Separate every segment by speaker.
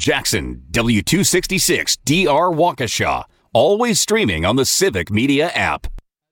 Speaker 1: Jackson, W266 DR Waukesha. Always streaming on the Civic Media app.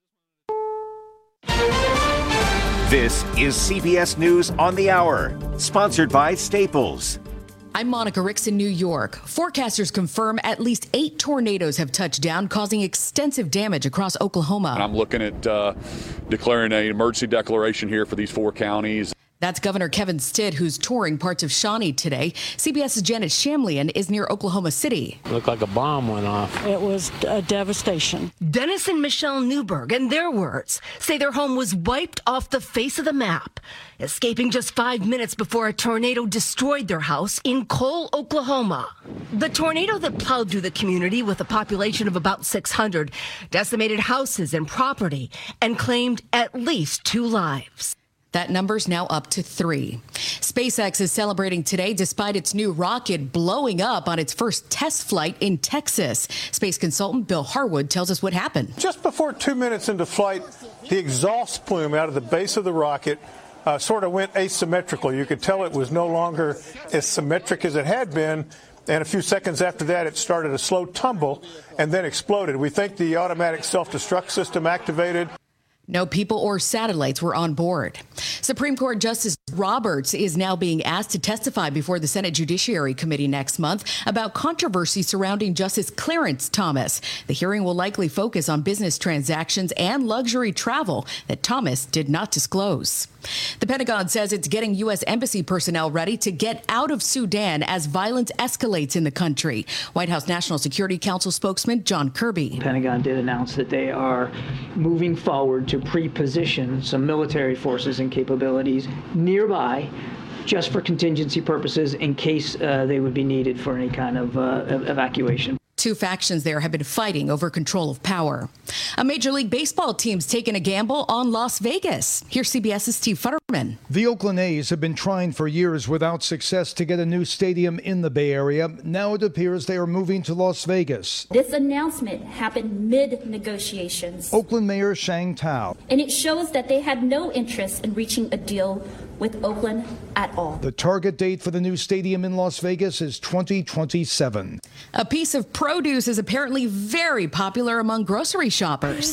Speaker 2: This is CBS News on the Hour, sponsored by Staples.
Speaker 3: I'm Monica Ricks in New York. Forecasters confirm at least 8 tornadoes have touched down, causing extensive damage across Oklahoma.
Speaker 4: I'm looking at declaring an emergency declaration here for these 4 counties.
Speaker 3: That's Governor Kevin Stitt, who's touring parts of Shawnee today. CBS's Janet Shamlian is near Oklahoma City.
Speaker 5: Looked like a bomb went off.
Speaker 6: It was a devastation.
Speaker 7: Dennis and Michelle Newberg, in their words, say their home was wiped off the face of the map, escaping just 5 minutes before a tornado destroyed their house in Cole, Oklahoma. The tornado that plowed through the community with a population of about 600 decimated houses and property and claimed at least 2 lives.
Speaker 3: That number's now up to 3. SpaceX is celebrating today despite its new rocket blowing up on its first test flight in Texas. Space consultant Bill Harwood tells us what happened.
Speaker 8: Just before 2 minutes into flight, the exhaust plume out of the base of the rocket sort of went asymmetrical. You could tell it was no longer as symmetric as it had been. And a few seconds after that, it started a slow tumble and then exploded. We think the automatic self-destruct system activated.
Speaker 3: No people or satellites were on board. Supreme Court Justice Roberts is now being asked to testify before the Senate Judiciary Committee next month about controversy surrounding Justice Clarence Thomas. The hearing will likely focus on business transactions and luxury travel that Thomas did not disclose. The Pentagon says it's getting U.S. Embassy personnel ready to get out of Sudan as violence escalates in the country. White House National Security Council spokesman John Kirby.
Speaker 9: The Pentagon did announce that they are moving forward to pre-position some military forces and capabilities nearby just for contingency purposes in case they would be needed for any kind of evacuation.
Speaker 3: 2 factions there have been fighting over control of power. A Major League Baseball team's taken a gamble on Las Vegas. Here's CBS's Steve Futterman.
Speaker 10: The Oakland A's have been trying for years without success to get a new stadium in the Bay Area. Now it appears they are moving to Las Vegas.
Speaker 11: This announcement happened mid-negotiations.
Speaker 10: Oakland Mayor Shang Tao.
Speaker 11: And it shows that they had no interest in reaching a deal with Oakland at all.
Speaker 10: The target date for the new stadium in Las Vegas is 2027.
Speaker 3: A piece of produce is apparently very popular among grocery shoppers.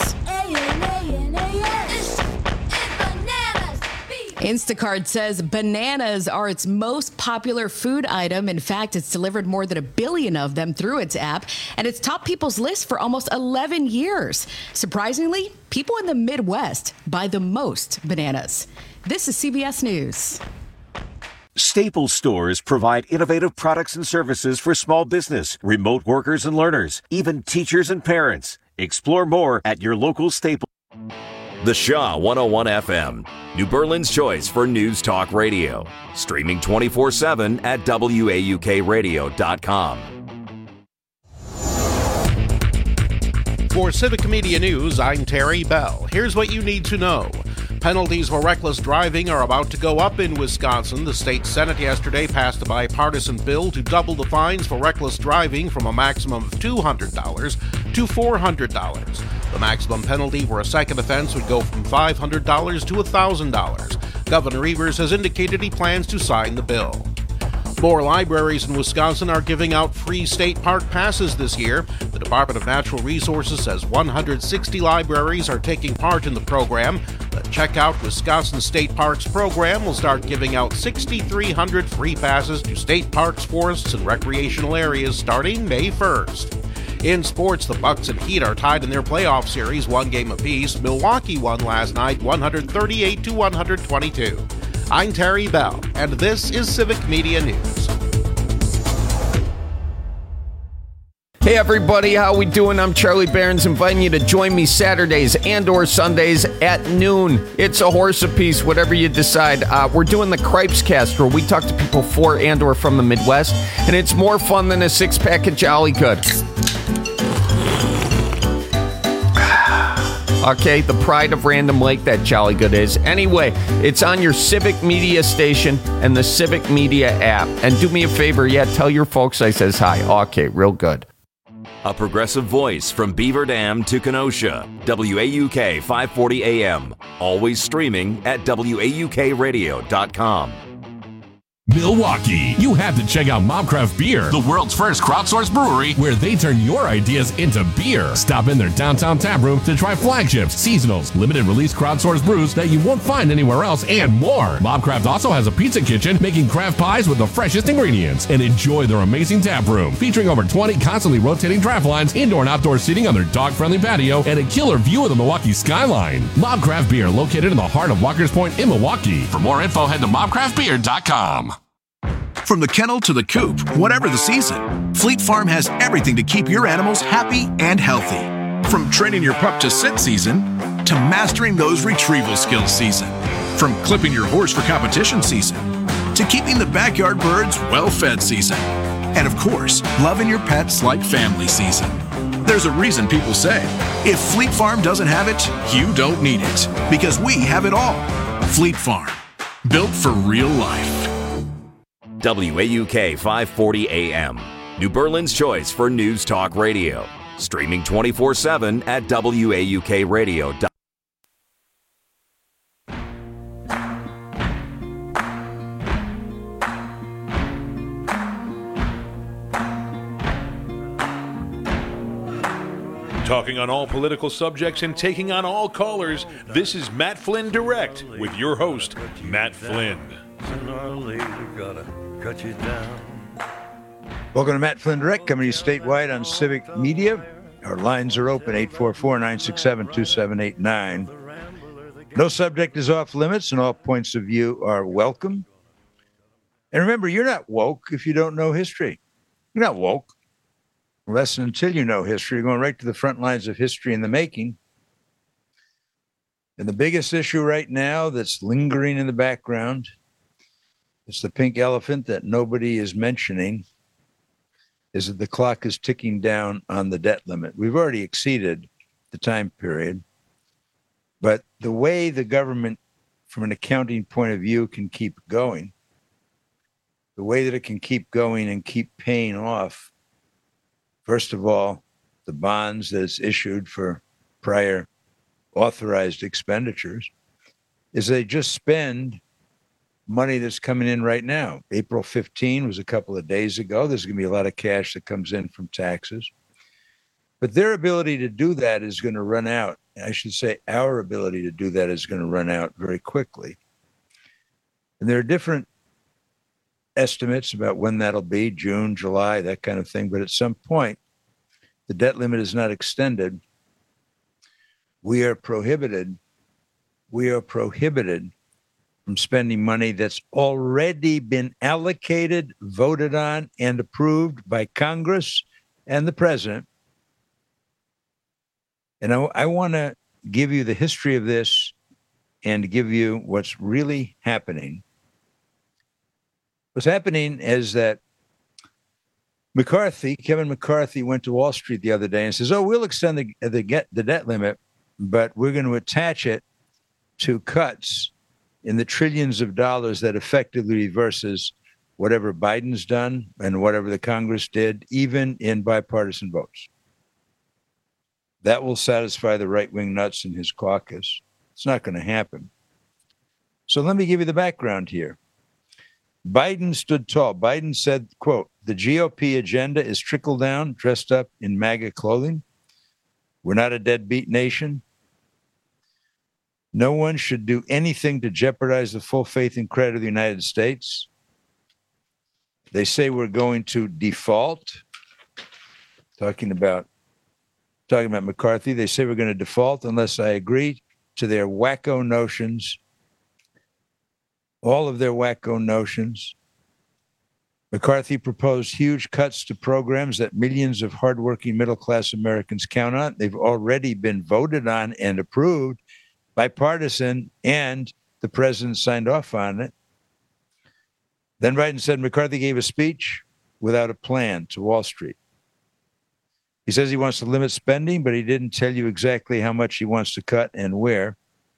Speaker 3: Instacart says bananas are its most popular food item. In fact, it's delivered more than 1 billion of them through its app, and it's topped people's list for almost 11 years. Surprisingly, people in the Midwest buy the most bananas. This is CBS News.
Speaker 2: Staples stores provide innovative products and services for small business, remote workers and learners, even teachers and parents. Explore more at your local Staples.
Speaker 1: The Shaw 101 FM, New Berlin's choice for news talk radio. Streaming 24/7 at WAUKradio.com.
Speaker 12: For Civic Media News, I'm Terry Bell. Here's what you need to know. Penalties for reckless driving are about to go up in Wisconsin. The state Senate yesterday passed a bipartisan bill to double the fines for reckless driving from a maximum of $200 to $400. The maximum penalty for a second offense would go from $500 to $1,000. Governor Evers has indicated he plans to sign the bill. More libraries in Wisconsin are giving out free state park passes this year. The Department of Natural Resources says 160 libraries are taking part in the program. The Check Out Wisconsin State Parks program will start giving out 6,300 free passes to state parks, forests, and recreational areas starting May 1st. In sports, the Bucks and Heat are tied in their playoff series, 1 game apiece. Milwaukee won last night 138-122. I'm Terry Bell, and this is Civic Media News.
Speaker 13: Hey everybody, how we doing? I'm Charlie Barons, inviting you to join me Saturdays and or Sundays at noon. It's a horse apiece, whatever you decide. We're doing the Cripes Cast, where we talk to people for and or from the Midwest, and it's more fun than a 6-pack of Jolly Good. Okay, the pride of Random Lake, that Jolly Good is. Anyway, it's on your Civic Media station and the Civic Media app. And do me a favor, tell your folks I says hi. Okay, real good.
Speaker 1: A progressive voice from Beaver Dam to Kenosha. WAUK 540 AM. Always streaming at WAUKradio.com.
Speaker 14: Milwaukee. You have to check out Mobcraft Beer, the world's first crowdsourced brewery where they turn your ideas into beer. Stop in their downtown tap room to try flagships, seasonals, limited release crowdsourced brews that you won't find anywhere else, and more. Mobcraft also has a pizza kitchen making craft pies with the freshest ingredients. And enjoy their amazing tap room featuring over 20 constantly rotating draft lines, indoor and outdoor seating on their dog-friendly patio, and a killer view of the Milwaukee skyline. Mobcraft Beer, located in the heart of Walker's Point in Milwaukee. For more info, head to mobcraftbeer.com.
Speaker 15: From the kennel to the coop, whatever the season, Fleet Farm has everything to keep your animals happy and healthy. From training your pup to sit season, to mastering those retrieval skills season. From clipping your horse for competition season, to keeping the backyard birds well-fed season. And of course, loving your pets like family season. There's a reason people say, if Fleet Farm doesn't have it, you don't need it. Because we have it all. Fleet Farm, built for real life.
Speaker 1: WAUK 540 AM, New Berlin's choice for News Talk Radio. Streaming 24/7 at WAUKradio.com.
Speaker 16: Talking on all political subjects and taking on all callers, this is Matt Flynn Direct with your host, Matt Flynn.
Speaker 17: Welcome to Matt Flynn Direct, coming to you statewide on Civic Media. Our lines are open, 844-967-2789. No subject is off limits, and all points of view are welcome. And remember, you're not woke if you don't know history. You're not woke unless and until you know history. You're going right to the front lines of history in the making. And the biggest issue right now that's lingering in the background, it's the pink elephant that nobody is mentioning, is that the clock is ticking down on the debt limit. We've already exceeded the time period, but the way the government, from an accounting point of view, can keep going, the way that it can keep going and keep paying off, first of all, the bonds that it's issued for prior authorized expenditures, is they just spend money that's coming in right now. April 15 was a couple of days ago. There's going to be a lot of cash that comes in from taxes. But their ability to do that is going to run out. I should say our ability to do that is going to run out very quickly. And there are different estimates about when that'll be, June, July, that kind of thing. But at some point, the debt limit is not extended. We are prohibited from spending money that's already been allocated, voted on, and approved by Congress and the president. And I want to give you the history of this and give you what's really happening. What's happening is that Kevin McCarthy went to Wall Street the other day and says, we'll extend the debt limit, but we're going to attach it to cuts in the trillions of dollars that effectively reverses whatever Biden's done and whatever the Congress did, even in bipartisan votes. That will satisfy the right-wing nuts in his caucus. It's not going to happen. So let me give you the background here. Biden stood tall. Biden said, quote, "The GOP agenda is trickle down, dressed up in MAGA clothing. We're not a deadbeat nation. No one should do anything to jeopardize the full faith and credit of the United States. They say we're going to default." Talking about McCarthy, they say we're going to default unless I agree to their wacko notions, all of their wacko notions. McCarthy proposed huge cuts to programs that millions of hardworking middle-class Americans count on. They've already been voted on and approved, bipartisan, and the president signed off on it. Then Biden said McCarthy gave a speech without a plan to Wall Street. He says he wants to limit spending, but he didn't tell you exactly how much he wants to cut and where.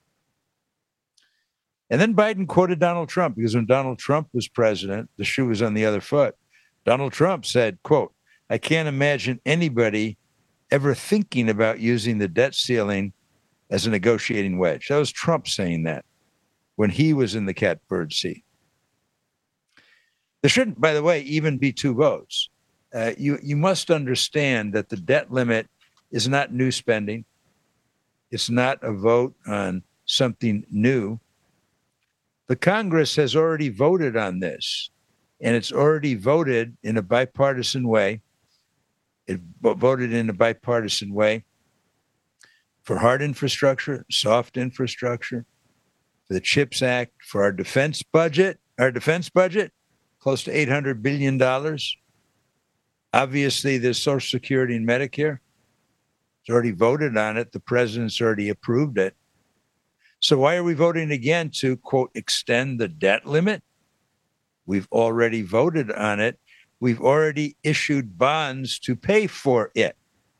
Speaker 17: And then Biden quoted Donald Trump, because when Donald Trump was president, the shoe was on the other foot. Donald Trump said, quote, "I can't imagine anybody ever thinking about using the debt ceiling as a negotiating wedge." That was Trump saying that when he was in the catbird seat. There shouldn't, by the way, even be two votes. You must understand that the debt limit is not new spending. It's not a vote on something new. The Congress has already voted on this, and it's already voted in a bipartisan way. It voted in a bipartisan way for hard infrastructure, soft infrastructure, for the CHIPS Act, for our defense budget, close to $800 billion. Obviously, there's Social Security and Medicare. It's already voted on it. The president's already approved it. So why are we voting again to, quote, extend the debt limit? We've already voted on it. We've already issued bonds to pay for it.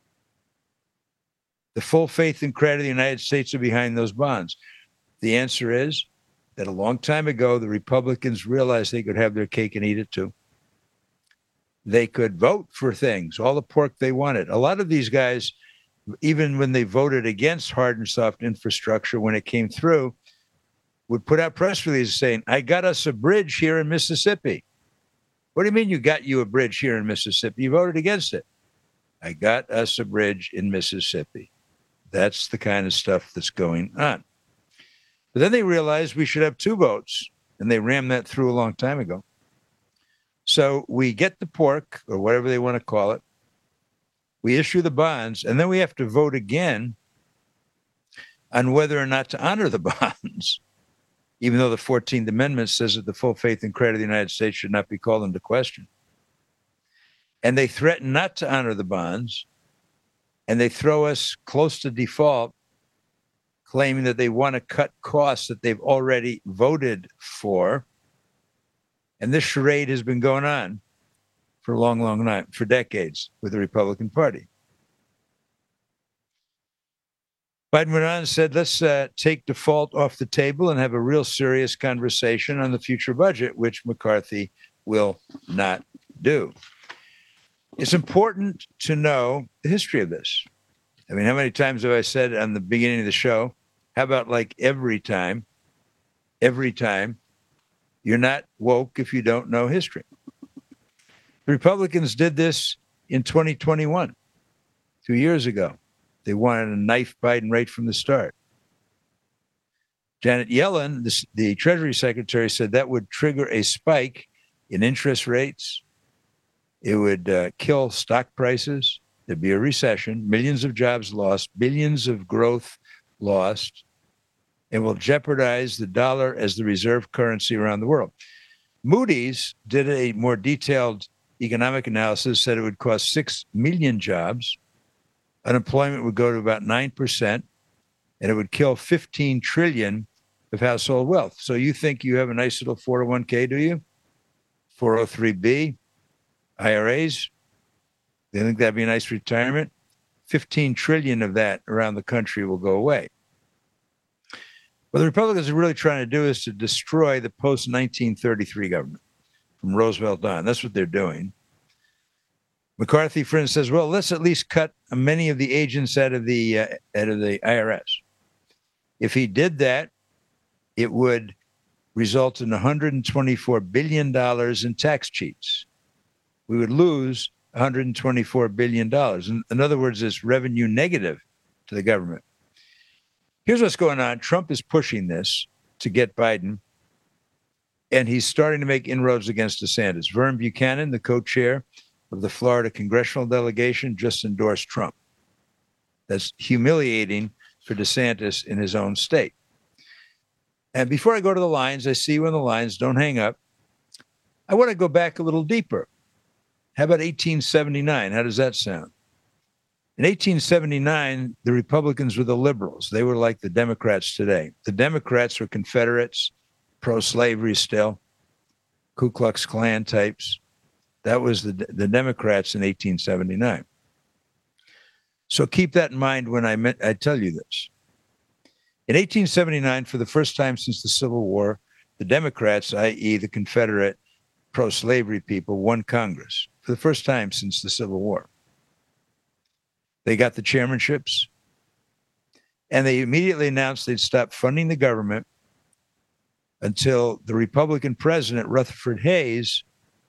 Speaker 17: The full faith and credit of the United States are behind those bonds. The answer is that a long time ago, the Republicans realized they could have their cake and eat it too. They could vote for things, all the pork they wanted. A lot of these guys, even when they voted against hard and soft infrastructure when it came through, would put out press releases saying, I got us a bridge here in Mississippi. What do you mean you got you a bridge here in Mississippi? You voted against it. I got us a bridge in Mississippi. That's the kind of stuff that's going on. But then they realized we should have two votes, and they rammed that through a long time ago. So we get the pork, or whatever they want to call it. We issue the bonds, and then we have to vote again on whether or not to honor the bonds, even though the 14th Amendment says that the full faith and credit of the United States should not be called into question. And they threaten not to honor the bonds, and they throw us close to default, claiming that they want to cut costs that they've already voted for. And this charade has been going on for a long, long time, for decades, with the Republican Party. Biden went on and said, let's take default off the table and have a real serious conversation on the future budget, which McCarthy will not do. It's important to know the history of this. I mean, how many times have I said on the beginning of the show, how about like every time, you're not woke if you don't know history. The Republicans did this in 2021, 2 years ago. They wanted to knife Biden right from the start. Janet Yellen, the Treasury Secretary, said that would trigger a spike in interest rates. It would kill stock prices. There'd be a recession, millions of jobs lost, billions of growth lost, and will jeopardize the dollar as the reserve currency around the world. Moody's did a more detailed economic analysis, said it would cost 6 million jobs. Unemployment would go to about 9%, and it would kill 15 trillion of household wealth. So you think you have a nice little 401k, do you? 403b, IRAs? They think that'd be a nice retirement? 15 trillion of that around the country will go away. What the Republicans are really trying to do is to destroy the post-1933 government from Roosevelt on. That's what they're doing. McCarthy, for instance, says, well, let's at least cut many of the agents out of the IRS. If he did that, it would result in $124 billion in tax cheats. We would lose $124 billion. In other words, it's revenue negative to the government. Here's what's going on. Trump is pushing this to get Biden, and he's starting to make inroads against DeSantis. Vern Buchanan, the co-chair of the Florida congressional delegation, just endorsed Trump. That's humiliating for DeSantis in his own state. And before I go to the lines, I see you on the lines. Don't hang up. I want to go back a little deeper. How about 1879? How does that sound? In 1879, the Republicans were the liberals. They were like the Democrats today. The Democrats were Confederates, pro-slavery still, Ku Klux Klan types. That was the Democrats in 1879. So keep that in mind when I tell you this. In 1879, for the first time since the Civil War, the Democrats, i.e. the Confederate pro-slavery people, won Congress for the first time since the Civil War. They got the chairmanships, and they immediately announced they'd stop funding the government until the Republican president, Rutherford Hayes,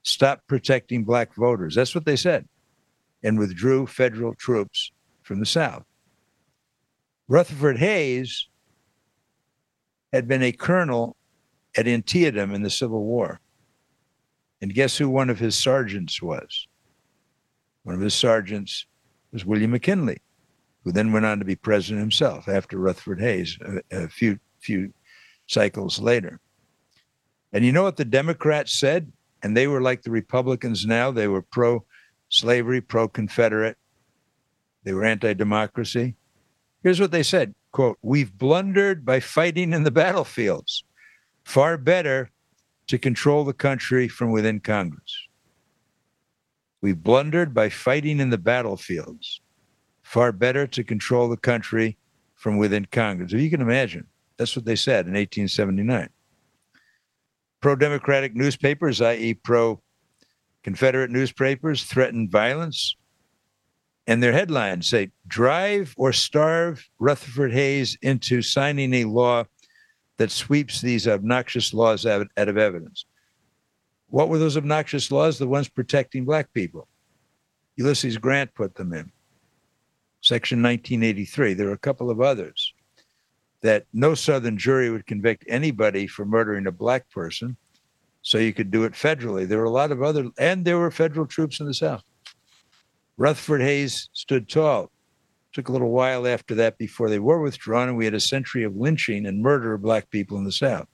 Speaker 17: stop protecting black voters. That's what they said, and withdrew federal troops from the South. Rutherford Hayes had been a colonel at Antietam in the Civil War. And guess who one of his sergeants was? One of his sergeants was William McKinley, who then went on to be president himself after Rutherford Hayes a few cycles later. And you know what the Democrats said? And they were like the Republicans now. They were pro-slavery, pro-Confederate. They were anti-democracy. Here's what they said, quote, "We've blundered by fighting in the battlefields. Far better to control the country from within Congress. We've blundered by fighting in the battlefields. Far better to control the country from within Congress." If you can imagine, that's what they said in 1879. Pro-democratic newspapers, i.e. pro-Confederate newspapers, threatened violence. And their headlines say, "Drive or starve Rutherford Hayes into signing a law that sweeps these obnoxious laws out of evidence." What were those obnoxious laws? The ones protecting black people. Ulysses Grant put them in. Section 1983. There were a couple of others that no Southern jury would convict anybody for murdering a black person, so you could do it federally. There were a lot of other, and there were federal troops in the South. Rutherford Hayes stood tall. Took a little while after that before they were withdrawn, and we had a century of lynching and murder of black people in the South.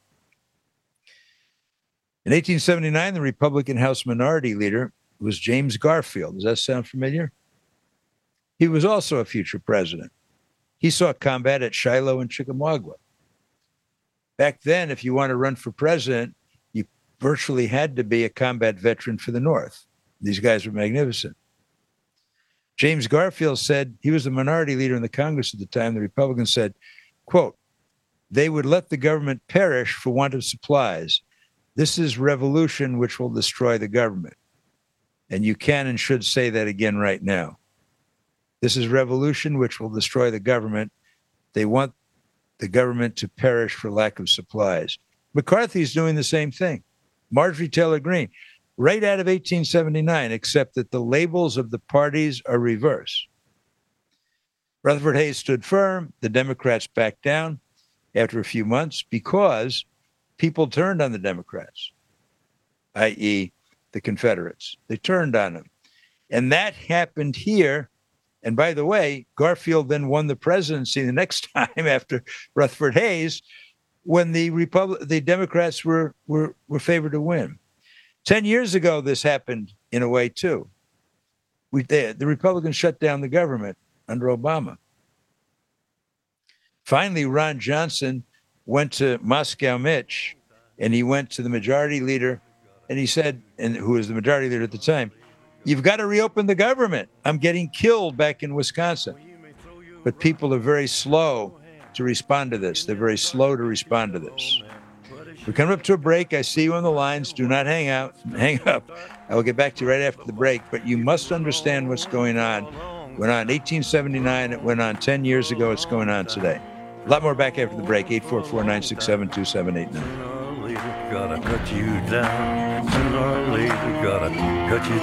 Speaker 17: In 1879, the Republican House Minority Leader was James Garfield. Does that sound familiar? He was also a future president. He saw combat at Shiloh and Chickamauga. Back then, if you want to run for president, you virtually had to be a combat veteran for the North. These guys were magnificent. James Garfield said, he was the minority leader in the Congress at the time. The Republicans said, quote, "They would let the government perish for want of supplies. This is revolution which will destroy the government." And you can and should say that again right now. This is revolution which will destroy the government. They want the government to perish for lack of supplies. McCarthy's doing the same thing. Marjorie Taylor Greene. Right out of 1879, except that the labels of the parties are reversed. Rutherford Hayes stood firm. The Democrats backed down after a few months because people turned on the Democrats, i.e. the Confederates. They turned on them. And that happened here. And by the way, Garfield then won the presidency the next time after Rutherford Hayes, when the Democrats were favored to win. 10 years ago, this happened in a way, too. The Republicans shut down the government under Obama. Finally, Ron Johnson went to Moscow Mitch, and he went to the majority leader, and he said, and who was the majority leader at the time, "You've got to reopen the government. I'm getting killed back in Wisconsin." But people are very slow to respond to this. They're very slow to respond to this. We're coming up to a break. I see you on the lines. Do not hang up. I will get back to you right after the break. But you must understand what's going on. It went on in 1879. It went on 10 years ago. It's going on today. A lot more back after the break. 844-967-2789.
Speaker 18: Gotta cut you down. Sooner or later, gotta cut you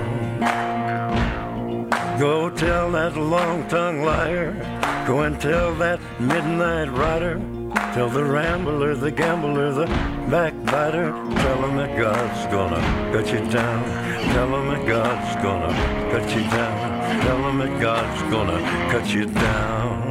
Speaker 18: down. Go tell that long-tongued liar. Go and tell that midnight rider. Tell the rambler, the gambler, the backbiter. Tell him that God's gonna cut you down. Tell him that God's gonna cut you down. Tell him that God's gonna cut you down.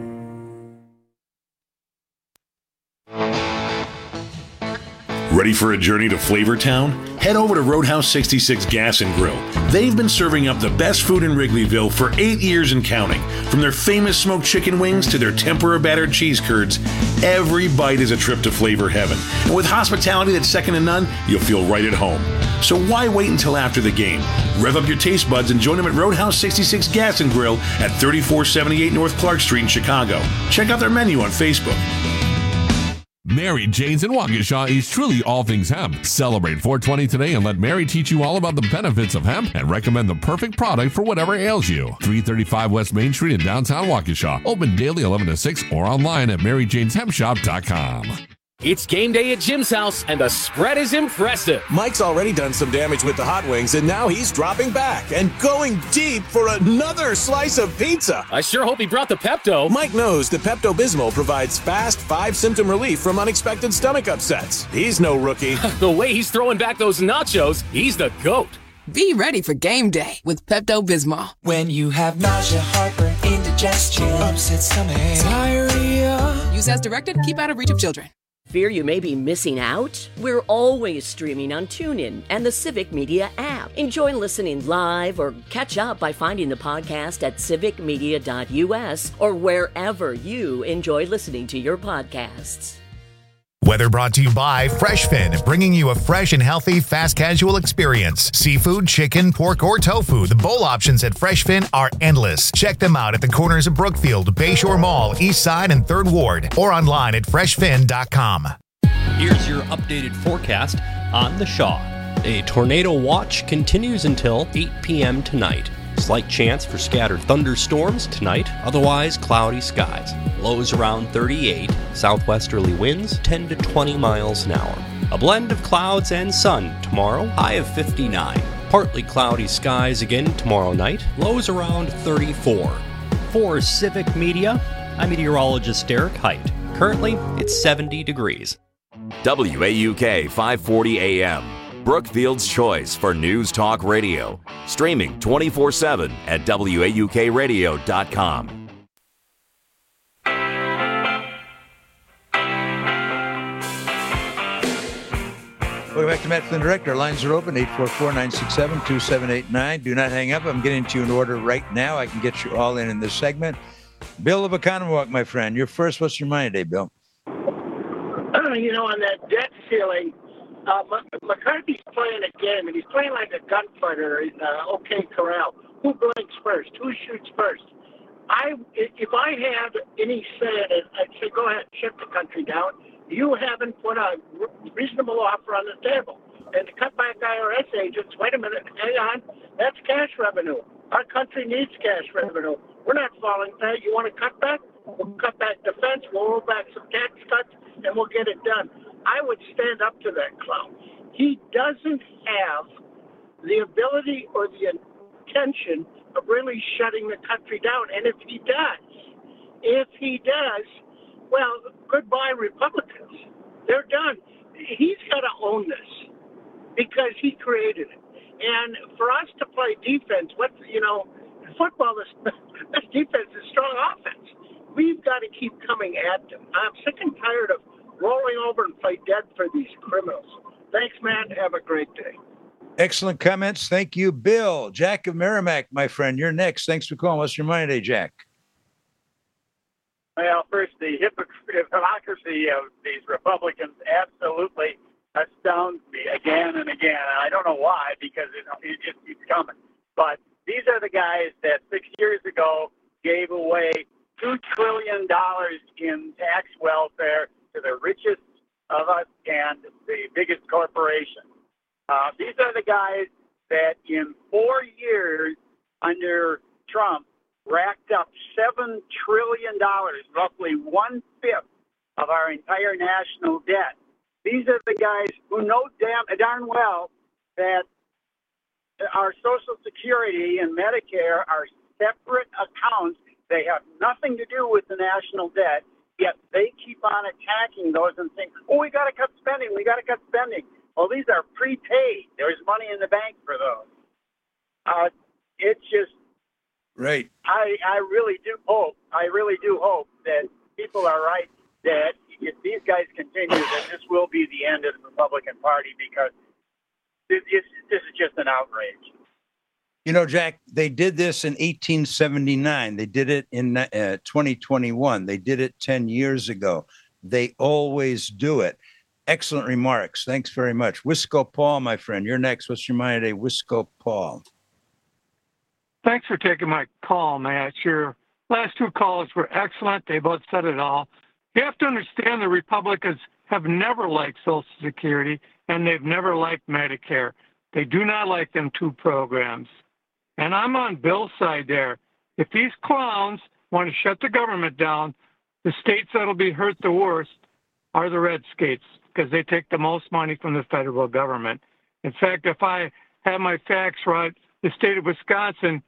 Speaker 16: Ready for a journey to Flavortown? Head over to Roadhouse 66 Gas and Grill. They've been serving up the best food in Wrigleyville for 8 years and counting. From their famous smoked chicken wings to their tempura battered cheese curds, every bite is a trip to flavor heaven. And with hospitality that's second to none, you'll feel right at home. So why wait until after the game? Rev up your taste buds and join them at Roadhouse 66 Gas and Grill at 3478 North Clark Street in Chicago. Check out their menu on Facebook.
Speaker 14: Mary Jane's in Waukesha is truly all things hemp. Celebrate 420 today and let Mary teach you all about the benefits of hemp and recommend the perfect product for whatever ails you. 335 West Main Street in downtown Waukesha. Open daily 11 to 6 or online at maryjaneshempshop.com.
Speaker 19: It's game day at Jim's house, and the spread is impressive.
Speaker 20: Mike's already done some damage with the hot wings, and now he's dropping back and going deep for another slice of pizza.
Speaker 19: I sure hope he brought the Pepto.
Speaker 20: Mike knows that Pepto-Bismol provides fast 5-symptom relief from unexpected stomach upsets. He's no rookie.
Speaker 19: The way he's throwing back those nachos, he's the GOAT.
Speaker 21: Be ready for game day with Pepto-Bismol.
Speaker 22: When you have nausea, heartburn, indigestion, upset stomach, diarrhea.
Speaker 21: Use as directed. Keep out of reach of children.
Speaker 23: Fear you may be missing out? We're always streaming on TuneIn and the Civic Media app. Enjoy listening live or catch up by finding the podcast at civicmedia.us or wherever you enjoy listening to your podcasts.
Speaker 24: Weather brought to you by FreshFin, bringing you a fresh and healthy fast casual experience. Seafood, chicken, pork, or tofu, the bowl options at FreshFin are endless. Check them out at the corners of Brookfield, Bayshore Mall, East Side, and 3rd Ward, or online at freshfin.com.
Speaker 25: Here's your updated forecast on the Shaw. A tornado watch continues until 8 p.m. tonight. Slight chance for scattered thunderstorms tonight, otherwise cloudy skies. Lows around 38, southwesterly winds 10 to 20 miles an hour. A blend of clouds and sun tomorrow, high of 59. Partly cloudy skies again tomorrow night, lows around 34. For Civic Media, I'm meteorologist Derek Height. Currently, it's 70 degrees.
Speaker 1: WAUK 540 AM. Brookfield's choice for News Talk Radio. Streaming 24/7 at WAUKradio.com.
Speaker 17: Welcome back to Matt Flynn Director. Lines are open, 844-967-2789. Do not hang up. I'm getting to you in order right now. I can get you all in this segment. Bill of Economywalk, my friend. You're first. What's your mind today, Bill?
Speaker 26: You know, on that debt ceiling, McCarthy's playing a game, and he's playing like a gunfighter in OK Corral. Who blinks first? Who shoots first? If I had any say in it, I'd say, go ahead, shut the country down. You haven't put a reasonable offer on the table. And to cut back IRS agents, wait a minute, hang on, that's cash revenue. Our country needs cash revenue. We're not falling for that. You want to cut back? We'll cut back defense, we'll roll back some tax cuts, and we'll get it done. I would stand up to that clown. He doesn't have the ability or the intention of really shutting the country down. And if he does, well, goodbye Republicans. They're done. He's got to own this because he created it. And for us to play defense, football, this defense is strong offense. We've got to keep coming at them. I'm sick and tired of rolling over and play dead for these criminals. Thanks, man. Have a great day.
Speaker 17: Excellent comments. Thank you, Bill. Jack of Merrimack, my friend. You're next. Thanks for calling. What's your mind today, Jack?
Speaker 27: Well, first, the hypocrisy of these Republicans absolutely astounds me again and again. And I don't know why, because it just keeps coming. But these are the guys that 6 years ago gave away $2 trillion in tax welfare to the richest of us and the biggest corporations. These are the guys that in 4 years under Trump racked up $7 trillion, roughly 1/5 of our entire national debt. These are the guys who know darn well that our Social Security and Medicare are separate accounts. They have nothing to do with the national debt, yet they keep on attacking those and saying, oh, we got to cut spending, Well, these are prepaid. There's money in the bank for those. It's just,
Speaker 17: right.
Speaker 27: I really do hope that people are right, that if these guys continue, that this will be the end of the Republican Party, because this is just an outrage.
Speaker 17: You know, Jack, they did this in 1879. They did it in 2021. They did it 10 years ago. They always do it. Excellent remarks. Thanks very much. Wisco Paul, my friend. You're next. What's your mind today? Wisco Paul.
Speaker 28: Thanks for taking my call, Matt. Your last two calls were excellent. They both said it all. You have to understand the Republicans have never liked Social Security, and they've never liked Medicare. They do not like them two programs. And I'm on Bill's side there. If these clowns want to shut the government down, the states that'll be hurt the worst are the red states because they take the most money from the federal government. In fact, if I have my facts right, the state of Wisconsin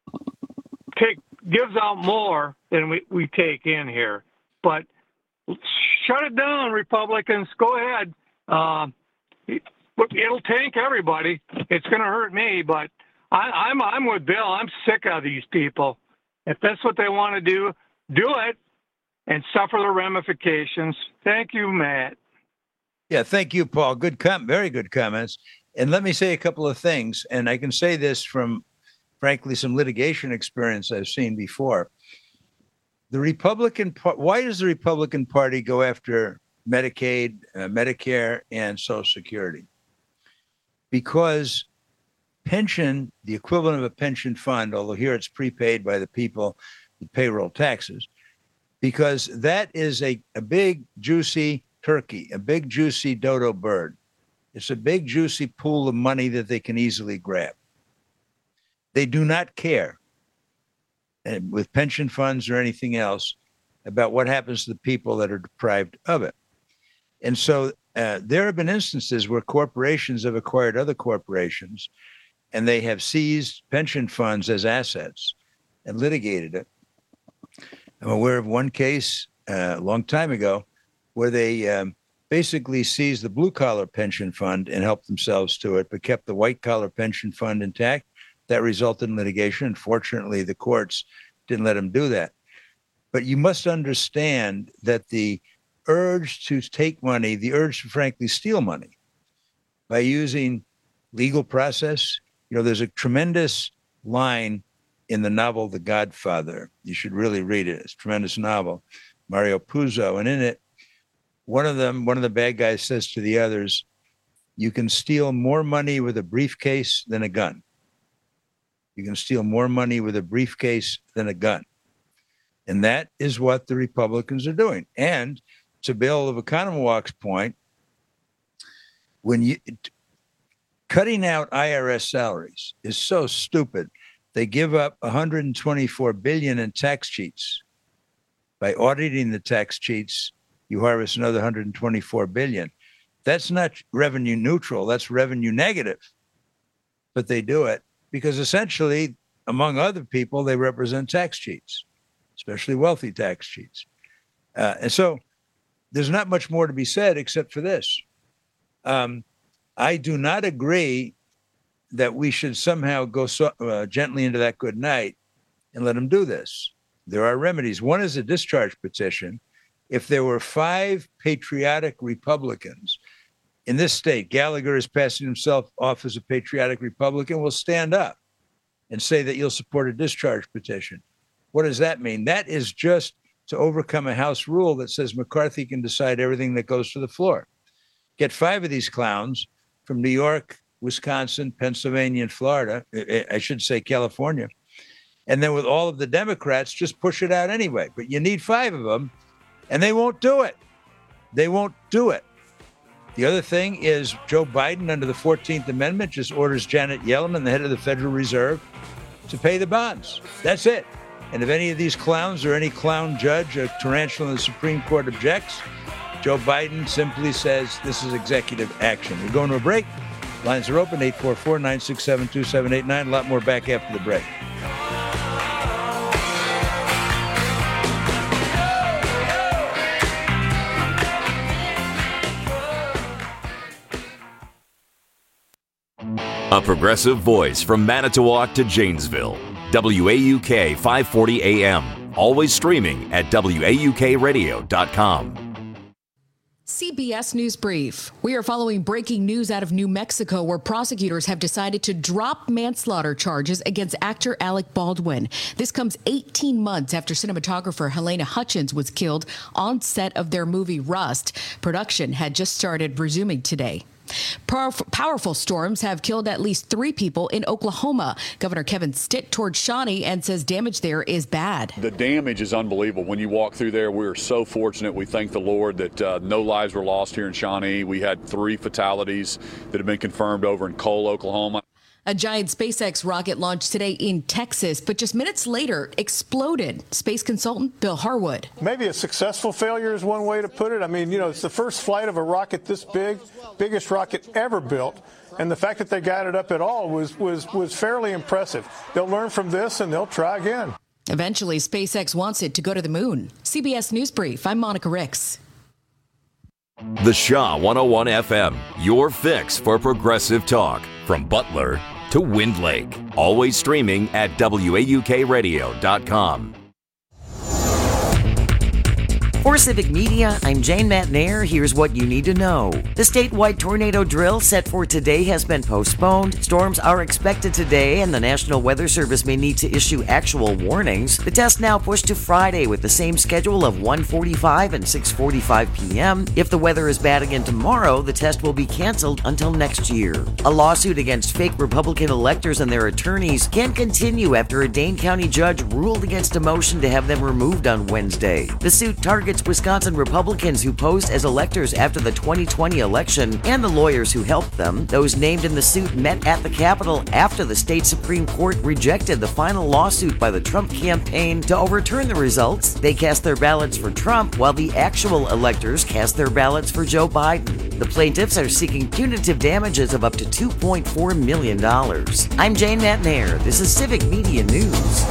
Speaker 28: gives out more than we take in here. But shut it down, Republicans. Go ahead. It'll tank everybody. It's going to hurt me, but I'm with Bill. I'm sick of these people. If that's what they want to do it and suffer the ramifications. Thank you, Matt.
Speaker 17: Yeah, thank you, Paul. Very good comments. And let me say a couple of things. And I can say this from, frankly, some litigation experience I've seen before. Why does the Republican Party go after Medicaid, Medicare, and Social Security? Because pension, the equivalent of a pension fund, although here it's prepaid by the people with payroll taxes, because that is a big, juicy turkey, a big, juicy dodo bird. It's a big, juicy pool of money that they can easily grab. They do not care with pension funds or anything else about what happens to the people that are deprived of it. And so there have been instances where corporations have acquired other corporations and they have seized pension funds as assets and litigated it. I'm aware of one case a long time ago where they basically seized the blue-collar pension fund and helped themselves to it, but kept the white-collar pension fund intact. That resulted in litigation. Unfortunately, the courts didn't let them do that. But you must understand that the urge to take money, the urge to frankly steal money by using legal process, there's a tremendous line in the novel The Godfather. You should really read it. It's a tremendous novel, Mario Puzo. And in it, one of the bad guys says to the others, you can steal more money with a briefcase than a gun. You can steal more money with a briefcase than a gun. And that is what the Republicans are doing. And to Bill of Economowalk's point, cutting out IRS salaries is so stupid. They give up $124 billion in tax cheats. By auditing the tax cheats, you harvest another $124 billion. That's not revenue neutral. That's revenue negative. But they do it because essentially, among other people, they represent tax cheats, especially wealthy tax cheats. And so there's not much more to be said except for this. I do not agree that we should somehow go gently into that good night and let them do this. There are remedies. One is a discharge petition. If there were 5 patriotic Republicans in this state, Gallagher is passing himself off as a patriotic Republican, will stand up and say that you'll support a discharge petition. What does that mean? That is just to overcome a House rule that says McCarthy can decide everything that goes to the floor. Get 5 of these clowns from New York, Wisconsin, Pennsylvania, and Florida, I should say California. And then with all of the Democrats, just push it out anyway. But you need 5 of them, and they won't do it. They won't do it. The other thing is Joe Biden, under the 14th Amendment, just orders Janet Yellen, the head of the Federal Reserve, to pay the bonds. That's it. And if any of these clowns or any clown judge or tarantula in the Supreme Court objects, Joe Biden simply says this is executive action. We're going to a break. Lines are open, 844-967-2789. A lot more back after the break.
Speaker 1: A progressive voice from Manitowoc to Janesville. WAUK 540 AM. Always streaming at WAUKradio.com.
Speaker 3: CBS News Brief. We are following breaking news out of New Mexico, where prosecutors have decided to drop manslaughter charges against actor Alec Baldwin. This comes 18 months after cinematographer Helena Hutchins was killed on set of their movie Rust. Production had just started resuming today. Powerful storms have killed at least 3 people in Oklahoma. Governor Kevin Stitt toured Shawnee and says damage there is bad.
Speaker 4: The damage is unbelievable. When you walk through there, we're so fortunate. We thank the Lord that no lives were lost here in Shawnee. We had 3 fatalities that have been confirmed over in Cole, Oklahoma.
Speaker 3: A giant SpaceX rocket launched today in Texas, but just minutes later exploded. Space consultant Bill Harwood.
Speaker 2: Maybe a successful failure is one way to put it. I mean, it's the first flight of a rocket this big, biggest rocket ever built. And the fact that they got it up at all was fairly impressive. They'll learn from this and they'll try again.
Speaker 3: Eventually, SpaceX wants it to go to the moon. CBS News Brief, I'm Monica Ricks.
Speaker 1: The Shaw 101 FM, your fix for progressive talk. From Butler to Wind Lake. Always streaming at WAUKradio.com.
Speaker 5: For Civic Media, I'm Jane Matnair. Here's what you need to know. The statewide tornado drill set for today has been postponed. Storms are expected today, and the National Weather Service may need to issue actual warnings. The test now pushed to Friday with the same schedule of 1:45 and 6:45 p.m. If the weather is bad again tomorrow, the test will be canceled until next year. A lawsuit against fake Republican electors and their attorneys can continue after a Dane County judge ruled against a motion to have them removed on Wednesday. The suit targets Wisconsin Republicans who posed as electors after the 2020 election and the lawyers who helped them. Those named in the suit met at the Capitol after the state Supreme Court rejected the final lawsuit by the Trump campaign to overturn the results. They cast their ballots for Trump while the actual electors cast their ballots for Joe Biden. The plaintiffs are seeking punitive damages of up to $2.4 million. I'm Jane Matnair. This is Civic Media News.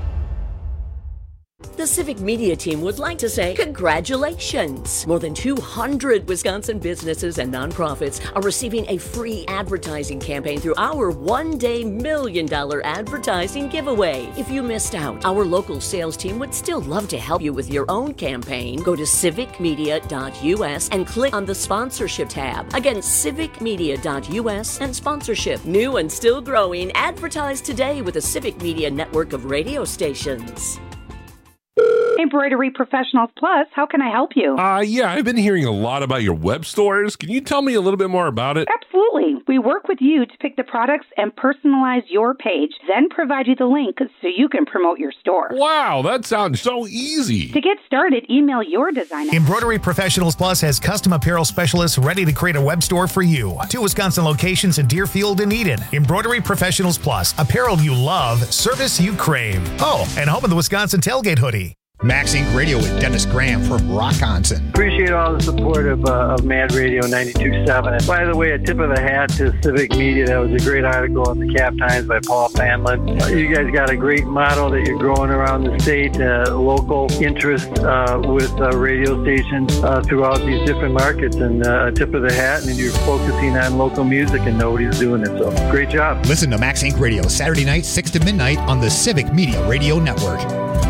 Speaker 23: The Civic Media team would like to say congratulations. More than 200 Wisconsin businesses and nonprofits are receiving a free advertising campaign through our one-day $1 million advertising giveaway. If you missed out, our local sales team would still love to help you with your own campaign. Go to civicmedia.us and click on the sponsorship tab. Again, civicmedia.us and sponsorship. New and still growing. Advertise today with the Civic Media network of radio stations.
Speaker 6: Embroidery Professionals Plus, how can I help you?
Speaker 14: Yeah, I've been hearing a lot about your web stores. Can you tell me a little bit more about it?
Speaker 6: Absolutely. We work with you to pick the products and personalize your page, then provide you the link so you can promote your store.
Speaker 14: Wow, that sounds so easy.
Speaker 6: To get started, email your design.
Speaker 24: Embroidery Professionals Plus has custom apparel specialists ready to create a web store for you. 2 Wisconsin locations in Deerfield and Eden. Embroidery Professionals Plus, apparel you love, service you crave. Oh, and home of the Wisconsin Tailgate Hoodie.
Speaker 7: Max Inc. Radio with Dennis Graham from Rockonson.
Speaker 27: Appreciate all the support of Mad Radio 92.7. And by the way, a tip of the hat to Civic Media. That was a great article in the Cap Times by Paul Fanlin. You guys got a great model that you're growing around the state, local interest with radio stations throughout these different markets. And a tip of the hat, and you're focusing on local music and nobody's doing it. So great job.
Speaker 7: Listen to Max Inc. Radio Saturday night, 6 to midnight on the Civic Media Radio Network.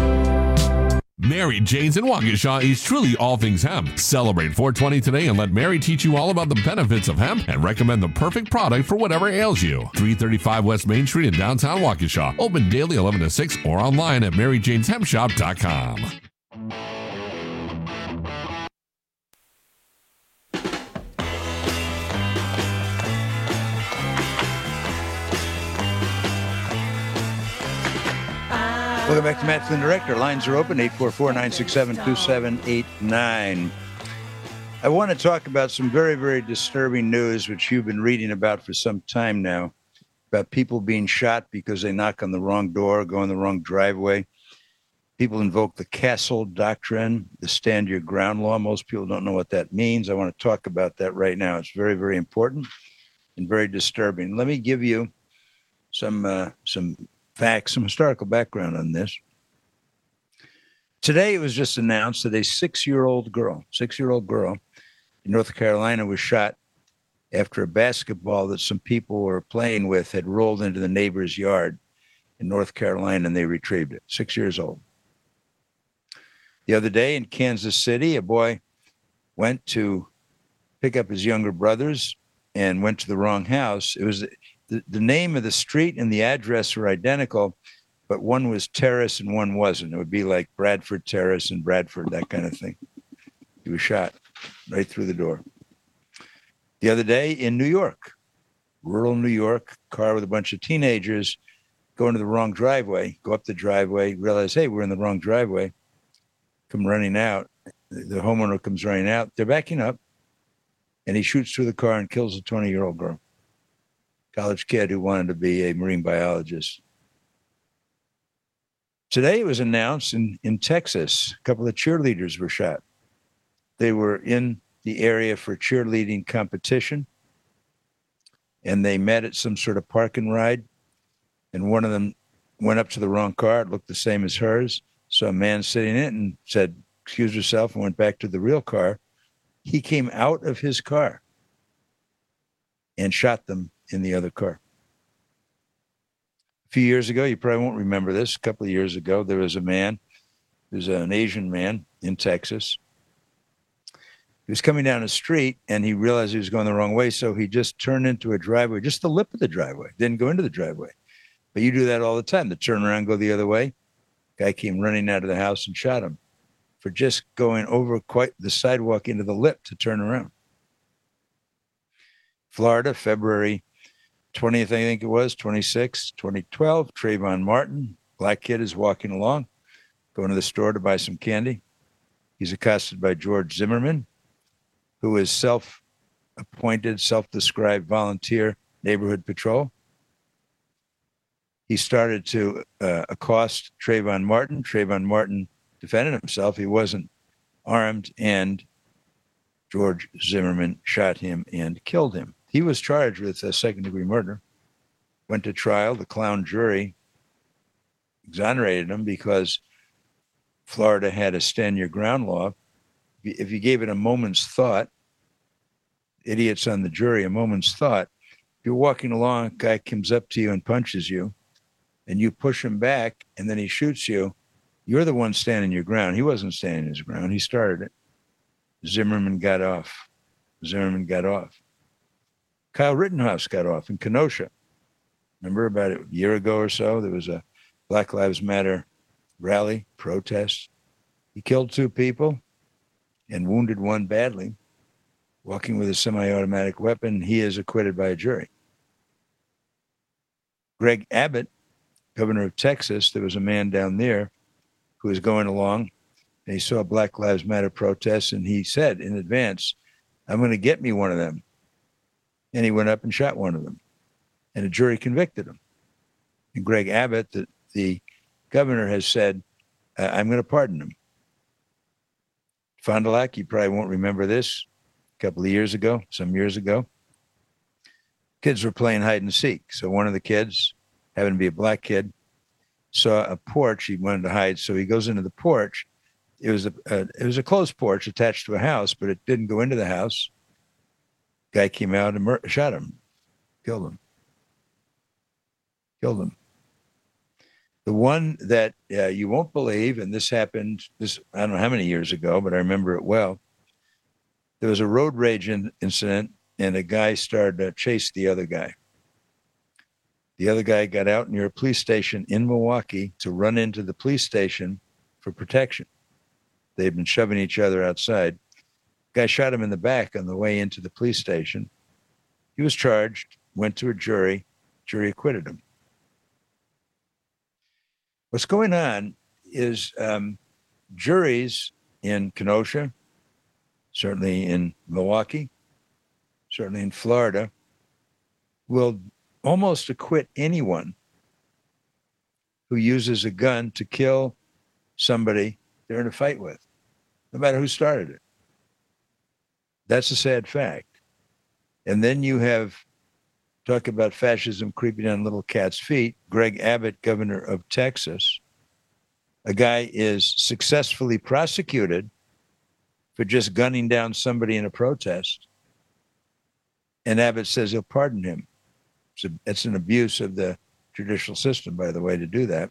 Speaker 14: Mary Jane's in Waukesha is truly all things hemp. Celebrate 420 today and let Mary teach you all about the benefits of hemp and recommend the perfect product for whatever ails you. 335 West Main Street in downtown Waukesha. Open daily 11 to 6 or online at maryjaneshempshop.com.
Speaker 17: Welcome back to Matt Flynn Director. Lines are open, 844-967-2789. I want to talk about some very, very disturbing news, which you've been reading about for some time now, about people being shot because they knock on the wrong door, go in the wrong driveway. People invoke the Castle Doctrine, the Stand Your Ground law. Most people don't know what that means. I want to talk about that right now. It's very, very important and very disturbing. Let me give you some facts, some historical background on this. Today, it was just announced that a 6-year-old girl in North Carolina was shot after a basketball that some people were playing with had rolled into the neighbor's yard in North Carolina, and they retrieved it. 6 years old. The other day in Kansas City, a boy went to pick up his younger brothers and went to the wrong house. It was the name of the street and the address were identical, but one was Terrace and one wasn't. It would be like Bradford Terrace and Bradford, that kind of thing. He was shot right through the door. The other day in New York, rural New York, car with a bunch of teenagers go into the wrong driveway, go up the driveway, realize, hey, we're in the wrong driveway, come running out. The homeowner comes running out. They're backing up, and he shoots through the car and kills a 20-year-old girl. college kid who wanted to be a marine biologist. Today it was announced in Texas, a couple of cheerleaders were shot. They were in the area for cheerleading competition, and they met at some sort of park and ride, and one of them went up to the wrong car. It looked the same as hers. So a man sitting in it and said, excuse yourself, and went back to the real car. He came out of his car and shot them in the other car. A few years ago, you probably won't remember this, a couple of years ago, there was a man, there's an Asian man in Texas. He was coming down a street and he realized he was going the wrong way. So he just turned into a driveway, just the lip of the driveway, didn't go into the driveway. But you do that all the time, to turn around, go the other way. Guy came running out of the house and shot him for just going over quite the sidewalk into the lip to turn around. Florida, February 20th, I think it was, 26, 2012, Trayvon Martin, black kid, is walking along, going to the store to buy some candy. He's accosted by George Zimmerman, who is self-appointed, self-described volunteer neighborhood patrol. He started to accost Trayvon Martin. Trayvon Martin defended himself. He wasn't armed, and George Zimmerman shot him and killed him. He was charged with a second-degree murder, went to trial. The clown jury exonerated him because Florida had a stand-your-ground law. If you gave it a moment's thought, idiots on the jury, a moment's thought, if you're walking along, a guy comes up to you and punches you, and you push him back, and then he shoots you, you're the one standing your ground. He wasn't standing his ground. He started it. Zimmerman got off. Kyle Rittenhouse got off in Kenosha. Remember about a year ago or so, there was a Black Lives Matter rally, protest. He killed 2 people and wounded 1 badly, walking with a semi-automatic weapon. He is acquitted by a jury. Greg Abbott, governor of Texas, there was a man down there who was going along, and he saw Black Lives Matter protests, and he said in advance, I'm going to get me one of them. And he went up and shot one of them, and a jury convicted him. And Greg Abbott, the governor, has said, I'm going to pardon him. Fond du Lac, you probably won't remember this, a couple of years ago, some years ago, kids were playing hide and seek. So one of the kids, happened to be a black kid, saw a porch. He wanted to hide, so he goes into the porch. It was a closed porch attached to a house, but it didn't go into the house. Guy came out and shot him, killed him. The one that you won't believe, and this happened, I don't know how many years ago, but I remember it well. There was a road rage incident, and a guy started to chase the other guy. The other guy got out near a police station in Milwaukee to run into the police station for protection. They'd been shoving each other outside. Guy shot him in the back on the way into the police station. He was charged, went to a jury. Jury acquitted him. What's going on is juries in Kenosha, certainly in Milwaukee, certainly in Florida, will almost acquit anyone who uses a gun to kill somebody they're in a fight with, no matter who started it. That's a sad fact. And then you have, talk about fascism creeping on little cat's feet, Greg Abbott, governor of Texas. A guy is successfully prosecuted for just gunning down somebody in a protest. And Abbott says he'll pardon him. It's an abuse of the judicial system, by the way, to do that.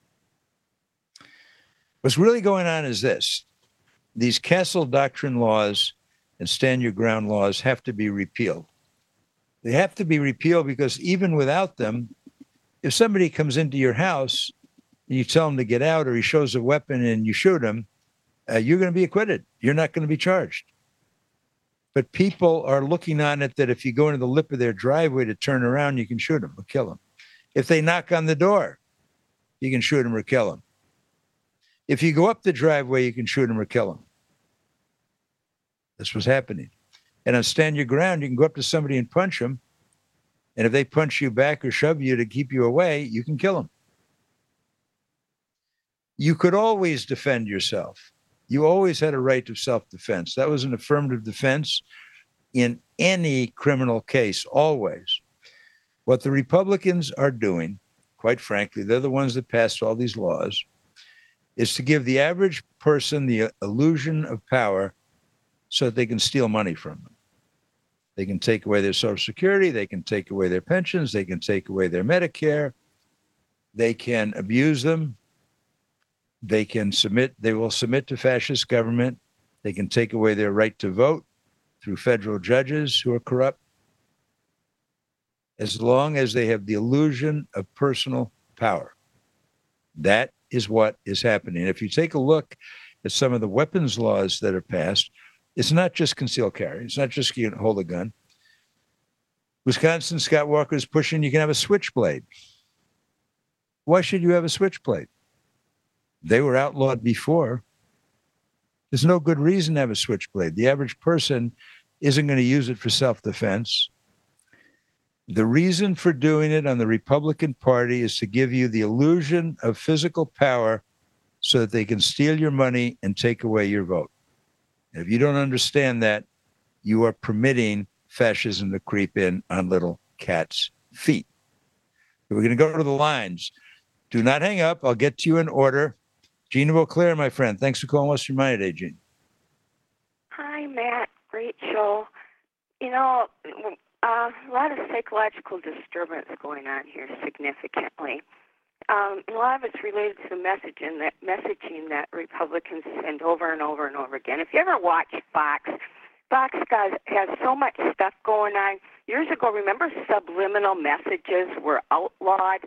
Speaker 17: What's really going on is this. These Castle Doctrine laws and stand your ground laws have to be repealed. They have to be repealed because even without them, if somebody comes into your house and you tell him to get out, or he shows a weapon and you shoot him, you're going to be acquitted. You're not going to be charged. But people are looking on it that if you go into the lip of their driveway to turn around, you can shoot them or kill them. If they knock on the door, you can shoot them or kill them. If you go up the driveway, you can shoot them or kill them. That's what's happening. And on stand your ground, you can go up to somebody and punch them, And if they punch you back or shove you to keep you away, you can kill them. You could always defend yourself. You always had a right to self-defense. That was an affirmative defense in any criminal case, always. What the Republicans are doing, quite frankly, they're the ones that passed all these laws, is to give the average person the illusion of power so that they can steal money from them. They can take away their Social Security. They can take away their pensions. They can take away their Medicare. They can abuse them. They will submit to fascist government. They can take away their right to vote through federal judges who are corrupt, as long as they have the illusion of personal power. That is what is happening. If you take a look at some of the weapons laws that are passed, it's not just concealed carry. It's not just you can hold a gun. Wisconsin, Scott Walker is pushing you can have a switchblade. Why should you have a switchblade? They were outlawed before. There's no good reason to have a switchblade. The average person isn't going to use it for self-defense. The reason for doing it on the Republican Party is to give you the illusion of physical power so that they can steal your money and take away your vote. And if you don't understand that, you are permitting fascism to creep in on little cats' feet. We're going to go to the lines. Do not hang up. I'll get to you in order. Gene of Eau Claire, my friend. Thanks for calling Western Mind today, Gene.
Speaker 8: Hi, Matt. Great show. You know, a lot of psychological disturbance going on here significantly. A lot of it's related to the messaging that Republicans send over and over and over again. If you ever watch Fox has so much stuff going on. Years ago, remember subliminal messages were outlawed,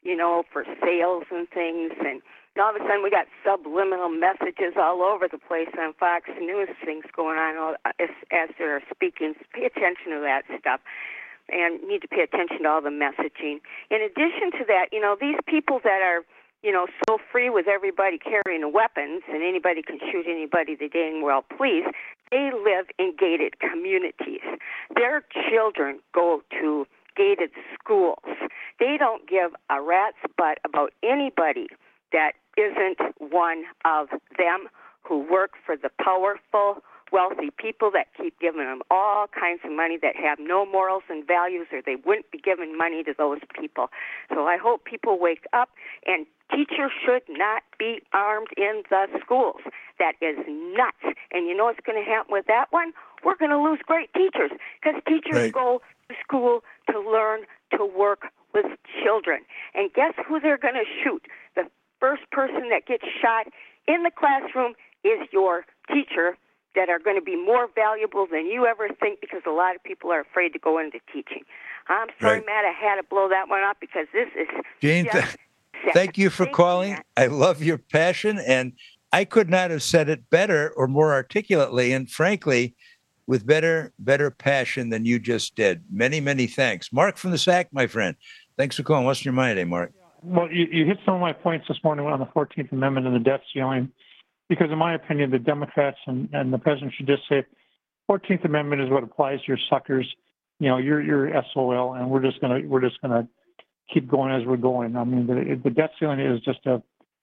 Speaker 8: for sales and things, and all of a sudden we got subliminal messages all over the place on Fox News, things going on as they're speaking. Pay attention to that stuff. And need to pay attention to all the messaging. In addition to that, these people that are, so free with everybody carrying weapons and anybody can shoot anybody they dang well please, they live in gated communities. Their children go to gated schools. They don't give a rat's butt about anybody that isn't one of them who work for the powerful, wealthy people that keep giving them all kinds of money that have no morals and values, or they wouldn't be giving money to those people. So I hope people wake up, and teachers should not be armed in the schools. That is nuts. And you know what's going to happen with that one? We're going to lose great teachers, because teachers go to school to learn to work with children. And guess who they're going to shoot? The first person that gets shot in the classroom is your teacher, that are going to be more valuable than you ever think, because a lot of people are afraid to go into teaching. I'm sorry, Matt, I had to blow that one up because this is
Speaker 17: Gene, thank you for calling. I love your passion, and I could not have said it better or more articulately, and frankly, with better passion than you just did. Many, many thanks. Mark from the SAC, my friend. Thanks for calling. What's your mind today, Mark?
Speaker 28: Well, you hit some of my points this morning on the 14th Amendment and the debt ceiling. Because in my opinion, the Democrats and the president should just say, 14th Amendment is what applies to your suckers. You're SOL, and we're just gonna keep going as we're going. I mean, the debt ceiling is just a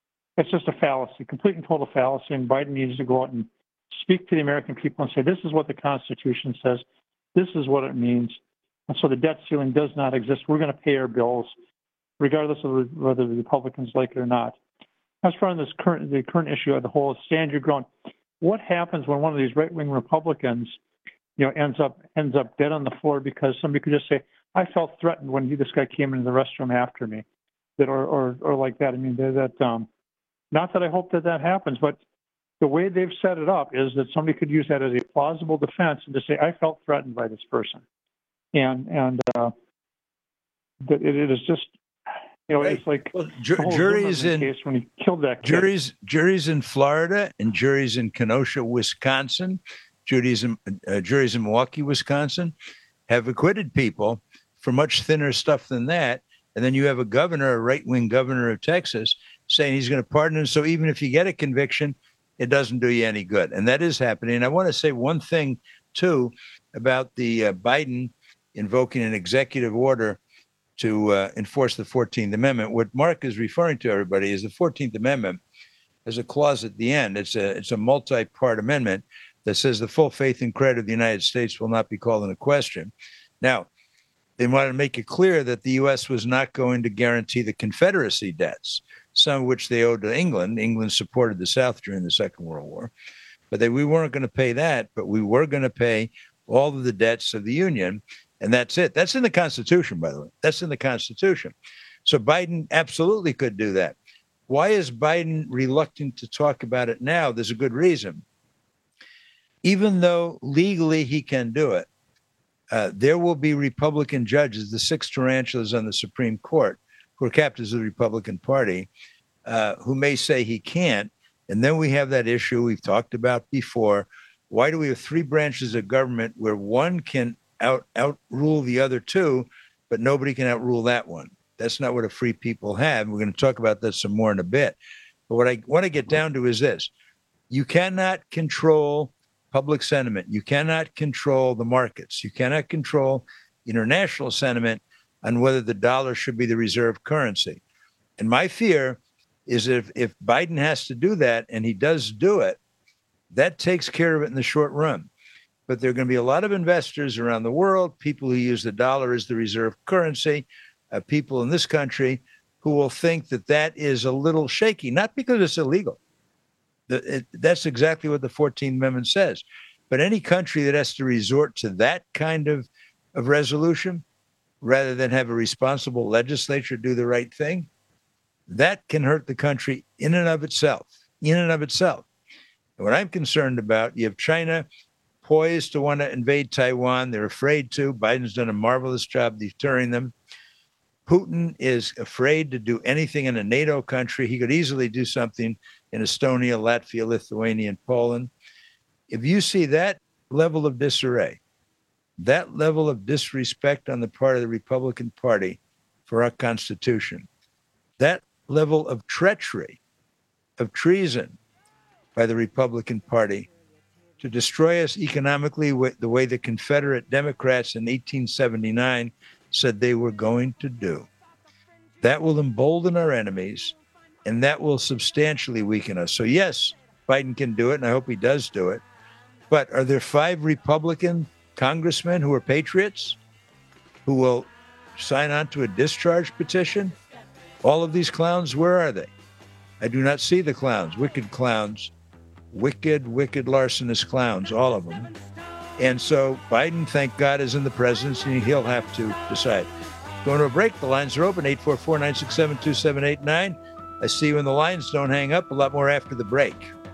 Speaker 28: fallacy, complete and total fallacy. And Biden needs to go out and speak to the American people and say, this is what the Constitution says. This is what it means. And so the debt ceiling does not exist. We're going to pay our bills, regardless of whether the Republicans like it or not. As far as the current issue of the whole stand your ground, what happens when one of these right-wing Republicans, ends up dead on the floor because somebody could just say, I felt threatened when this guy came into the restroom after me, or like that. I mean, not that I hope that happens, but the way they've set it up is that somebody could use that as a plausible defense and just say, I felt threatened by this person, and that it is just. It's like
Speaker 17: juries in
Speaker 28: case when he killed that
Speaker 17: kid. Juries in Florida and juries in Kenosha, Wisconsin, juries in Milwaukee, Wisconsin, have acquitted people for much thinner stuff than that. And then you have a right-wing governor of Texas, saying he's going to pardon him. So even if you get a conviction, it doesn't do you any good. And that is happening. And I want to say one thing too about the Biden invoking an executive order to enforce the 14th Amendment. What Mark is referring to, everybody, is the 14th Amendment has a clause at the end. It's a multi-part amendment that says the full faith and credit of the United States will not be called into question. Now, they wanted to make it clear that the U.S. was not going to guarantee the Confederacy debts, some of which they owed to England. England supported the South during the Second World War. But we weren't going to pay that, but we were going to pay all of the debts of the Union, and that's it. That's in the Constitution, by the way. That's in the Constitution. So Biden absolutely could do that. Why is Biden reluctant to talk about it now? There's a good reason. Even though legally he can do it, there will be Republican judges, the 6 tarantulas on the Supreme Court, who are captives of the Republican Party, who may say he can't. And then we have that issue we've talked about before. Why do we have 3 branches of government where one can outrule the other 2, but nobody can outrule that one? That's not what a free people have. We're going to talk about that some more in a bit. But what I want to get down to is this. You cannot control public sentiment. You cannot control the markets. You cannot control international sentiment on whether the dollar should be the reserve currency. And my fear is if Biden has to do that, and he does do it, that takes care of it in the short run. But there are going to be a lot of investors around the world, people who use the dollar as the reserve currency, people in this country who will think that that is a little shaky, not because it's illegal. That's exactly what the 14th Amendment says. But any country that has to resort to that kind of resolution, rather than have a responsible legislature do the right thing, that can hurt the country in and of itself, And what I'm concerned about, you have China poised to want to invade Taiwan. They're afraid to. Biden's done a marvelous job deterring them. Putin is afraid to do anything in a NATO country. He could easily do something in Estonia, Latvia, Lithuania, and Poland. If you see that level of disarray, that level of disrespect on the part of the Republican Party for our Constitution, that level of treachery, of treason by the Republican Party to destroy us economically the way the Confederate Democrats in 1879 said they were going to do. That will embolden our enemies, and that will substantially weaken us. So yes, Biden can do it, and I hope he does do it. But are there 5 Republican congressmen who are patriots who will sign on to a discharge petition? All of these clowns, where are they? I do not see the clowns, wicked clowns, wicked, larcenous clowns, all of them. And so Biden, thank God, is in the presidency. He'll have to decide. Going to a break. The lines are open, 844-967-2789. I see you when the lines don't hang up. A lot more after the break.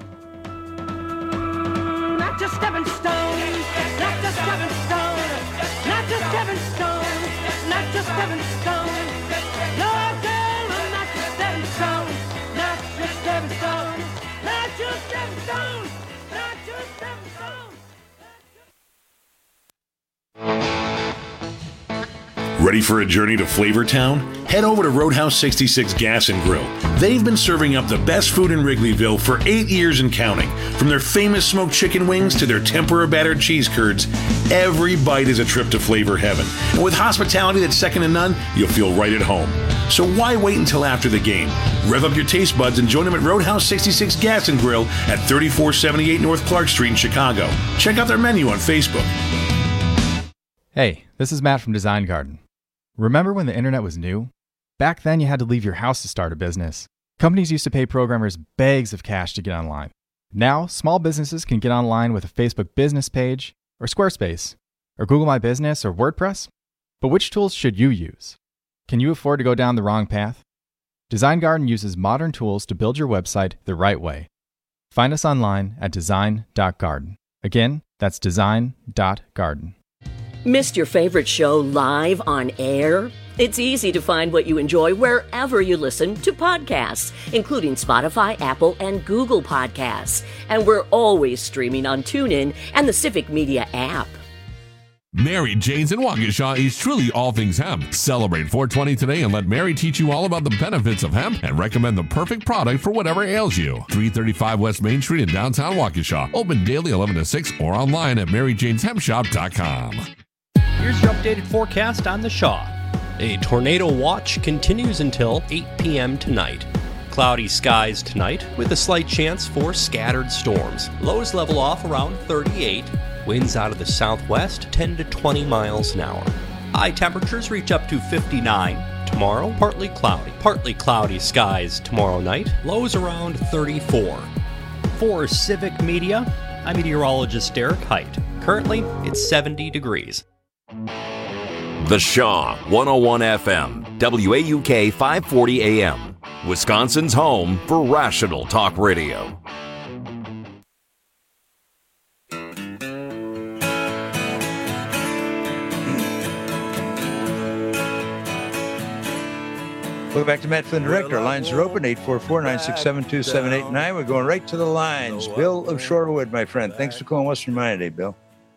Speaker 22: Not just stepping stone, not just stepping stone, not just stepping stone, not just stepping stone. No, girl, I'm not just stepping stone, not just stepping stone, not just stepping stone, not just stepping stone.
Speaker 9: Ready for a journey to Flavortown? Head over to Roadhouse 66 Gas and Grill. They've been serving up the best food in Wrigleyville for 8 years and counting. From their famous smoked chicken wings to their tempura battered cheese curds, every bite is a trip to flavor heaven. And with hospitality that's second to none, you'll feel right at home. So why wait until after the game? Rev up your taste buds and join them at Roadhouse 66 Gas and Grill at 3478 North Clark Street in Chicago. Check out their menu on Facebook.
Speaker 10: Hey, this is Matt from Design Garden. Remember when the internet was new? Back then, you had to leave your house to start a business. Companies used to pay programmers bags of cash to get online. Now, small businesses can get online with a Facebook business page, or Squarespace, or Google My Business, or WordPress. But which tools should you use? Can you afford to go down the wrong path? Design Garden uses modern tools to build your website the right way. Find us online at design.garden. Again, that's design.garden.
Speaker 23: Missed your favorite show live on air? It's easy to find what you enjoy wherever you listen to podcasts, including Spotify, Apple, and Google Podcasts. And we're always streaming on TuneIn and the Civic Media app.
Speaker 14: Mary Jane's in Waukesha is truly all things hemp. Celebrate 420 today and let Mary teach you all about the benefits of hemp and recommend the perfect product for whatever ails you. 335 West Main Street in downtown Waukesha. Open daily 11 to 6 or online at maryjaneshempshop.com.
Speaker 25: Here's your updated forecast on the Shaw. A tornado watch continues until 8 p.m. tonight. Cloudy skies tonight with a slight chance for scattered storms. Lows level off around 38. Winds out of the southwest 10 to 20 miles an hour. High temperatures reach up to 59. Tomorrow, partly cloudy skies tomorrow night. Lows around 34. For Civic Media, I'm meteorologist Derek Height. Currently, it's 70 degrees.
Speaker 1: The Shaw 101 FM, WAUK 540 AM, Wisconsin's home for rational talk radio.
Speaker 17: Welcome back to Matt Flynn Direct. Our lines are open, 844-967-2789. We're going right to the lines. Bill of Shorewood, my friend. Thanks for calling Western Mind today, Bill.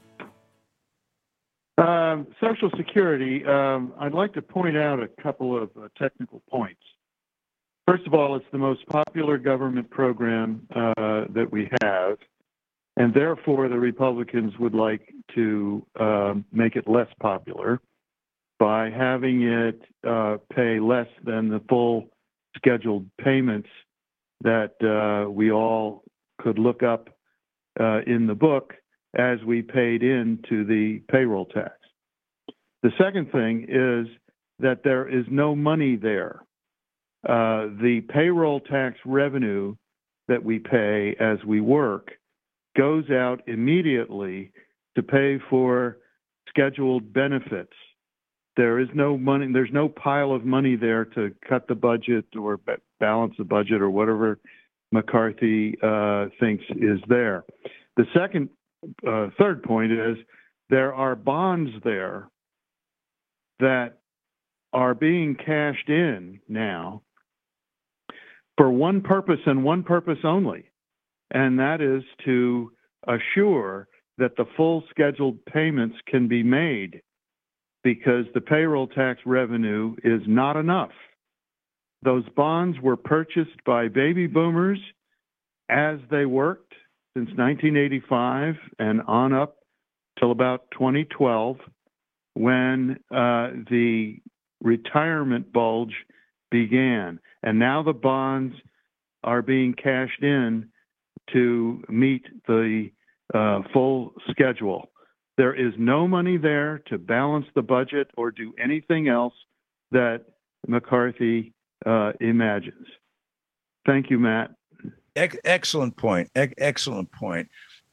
Speaker 11: Social Security, I'd like to point out a couple of technical points. First of all, it's the most popular government program that we have, and therefore the Republicans would like to make it less popular by having it pay less than the full scheduled payments that we all could look up in the book as we paid into the payroll tax. The second thing is that there is no money there. The payroll tax revenue that we pay as we work goes out immediately to pay for scheduled benefits. There is no money, there's no pile of money there to cut the budget or balance the budget or whatever McCarthy thinks is there. The third point is there are bonds there that are being cashed in now for one purpose and one purpose only, and that is to assure that the full scheduled payments can be made because the payroll tax revenue is not enough. Those bonds were purchased by baby boomers as they worked since 1985 and on up till about 2012, when the retirement bulge began. And now the bonds are being cashed in to meet the full schedule. There is no money there to balance the budget or do anything else that McCarthy imagines. Thank you, Matt.
Speaker 17: Excellent point. Excellent point.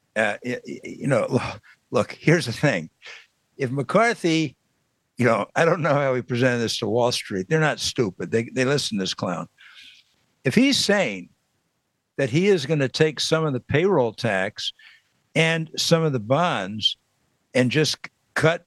Speaker 17: Look, here's the thing. If McCarthy, I don't know how he presented this to Wall Street. They're not stupid. They listen to this clown. If he's saying that he is going to take some of the payroll tax and some of the bonds and just cut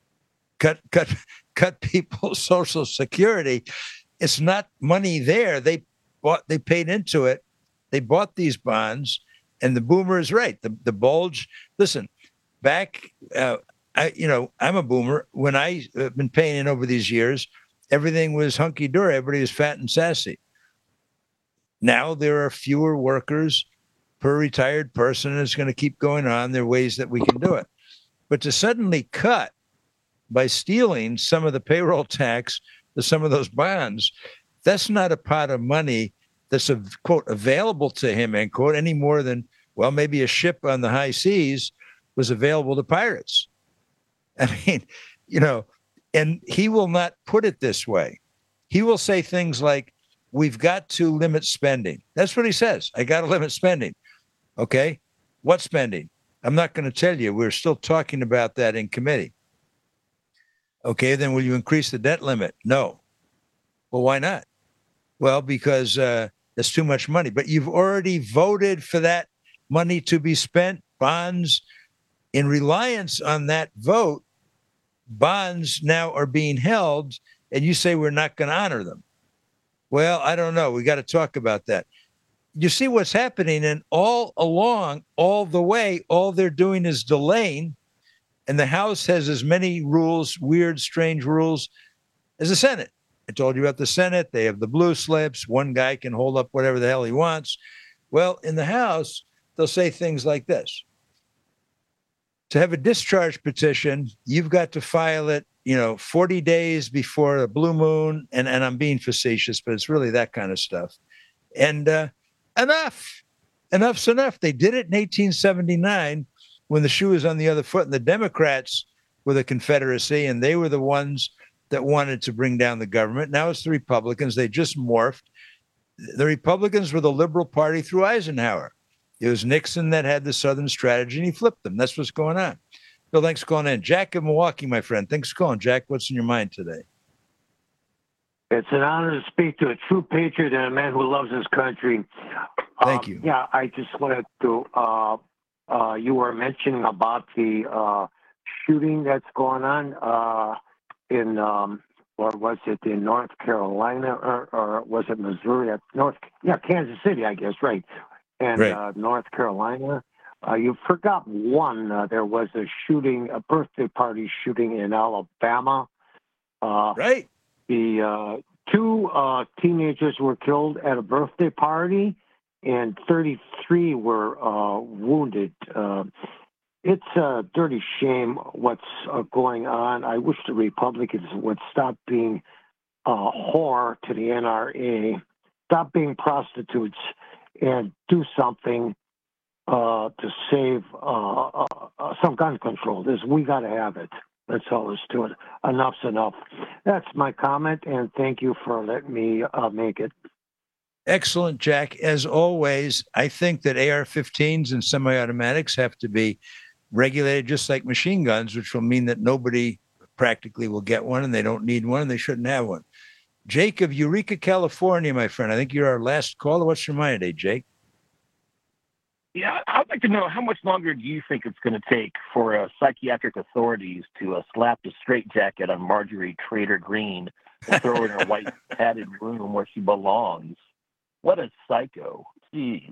Speaker 17: people's Social Security, it's not money there. They paid into it. They bought these bonds, and the boomer is right. The bulge. Listen, back. I'm a boomer. When I've been paying in over these years, everything was hunky-dory. Everybody was fat and sassy. Now there are fewer workers per retired person, and it's going to keep going on. There are ways that we can do it. But to suddenly cut by stealing some of the payroll tax to some of those bonds, that's not a pot of money that's, quote, available to him, end quote, any more than, well, maybe a ship on the high seas was available to pirates. I mean, and he will not put it this way. He will say things like, we've got to limit spending. That's what he says. I got to limit spending. Okay. What spending? I'm not going to tell you. We're still talking about that in committee. Okay. Then will you increase the debt limit? No. Well, why not? Well, because that's too much money. But you've already voted for that money to be spent, bonds. In reliance on that vote, bonds now are being held, and you say we're not going to honor them. Well, I don't know. We got to talk about that. You see what's happening, and all along, all the way, all they're doing is delaying, and the House has as many rules, weird, strange rules, as the Senate. I told you about the Senate. They have the blue slips. One guy can hold up whatever the hell he wants. Well, in the House, they'll say things like this. to have a discharge petition, you've got to file it, 40 days before the blue moon. And I'm being facetious, but it's really that kind of stuff. And enough's enough. They did it in 1879 when the shoe was on the other foot, and the Democrats were the Confederacy, and they were the ones that wanted to bring down the government. Now it's the Republicans. They just morphed. The Republicans were the liberal party through Eisenhower. It was Nixon that had the Southern strategy, and he flipped them. That's what's going on. Bill, thanks for calling in. Jack in Milwaukee, my friend. Thanks for calling. Jack, what's in your mind today?
Speaker 12: It's an honor to speak to a true patriot and a man who loves his country.
Speaker 17: Thank you.
Speaker 12: Yeah, I just wanted to, you were mentioning about the shooting that's going on in, or was it in North Carolina, or was it Missouri? Kansas City, I guess, right. And
Speaker 17: right.
Speaker 12: North Carolina. You forgot one. There was a shooting, a birthday party shooting in Alabama.
Speaker 17: Right.
Speaker 12: The two teenagers were killed at a birthday party, and 33 were wounded. It's a dirty shame what's going on. I wish the Republicans would stop being a whore to the NRA, stop being prostitutes, and do something to save some gun control. We got to have it. That's all there's to it. Enough's enough. That's my comment, and thank you for letting me make it.
Speaker 17: Excellent, Jack. As always, I think that AR-15s and semi-automatics have to be regulated just like machine guns, which will mean that nobody practically will get one, and they don't need one, and they shouldn't have one. Jake of Eureka, California, my friend. I think you're our last caller. What's your mind today, Jake?
Speaker 13: Yeah, I'd like to know, how much longer do you think it's going to take for psychiatric authorities to slap the straitjacket on Marjorie Taylor Greene and throw her in a white padded room where she belongs? What a psycho. Jeez.